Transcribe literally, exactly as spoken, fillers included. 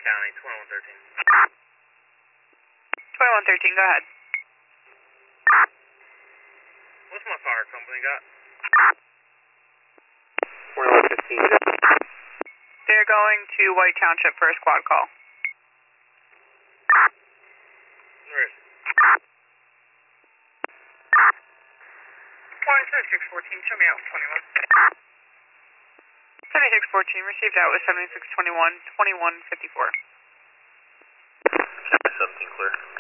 County, twenty-one thirteen. twenty-one thirteen, go ahead. What's my fire company got? twenty-one fifteen. They're going to White Township for a squad call. Where is it? Point seventy-six fourteen, show me out twenty-one. seventy-six fourteen, received out with seventy-six twenty-one, twenty-one fifty-four. seventeen clear.